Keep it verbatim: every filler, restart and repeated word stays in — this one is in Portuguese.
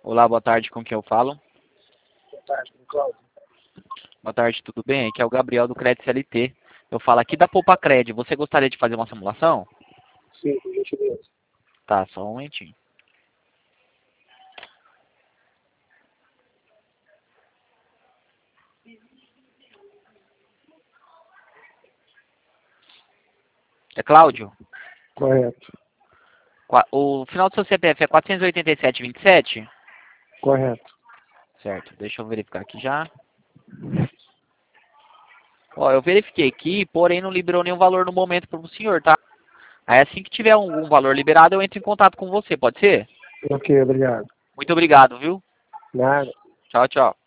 Olá, boa tarde, com quem eu falo? Boa tarde, Cláudio. Boa tarde, tudo bem? Aqui é o Gabriel do Crédito C L T. Eu falo aqui da Poupa Cred. Você gostaria de fazer uma simulação? Sim, por gentileza. Tá, só um momentinho. É Cláudio? Correto, Qua- O final do seu C P F é quatrocentos e oitenta e sete, vinte e sete? correto. Certo, deixa eu verificar aqui já. Ó, eu verifiquei aqui, porém não liberou nenhum valor no momento para o senhor, tá? Aí assim que tiver algum valor liberado, eu entro em contato com você, pode ser? Ok, obrigado. Muito obrigado, viu? Nada. Tchau, tchau.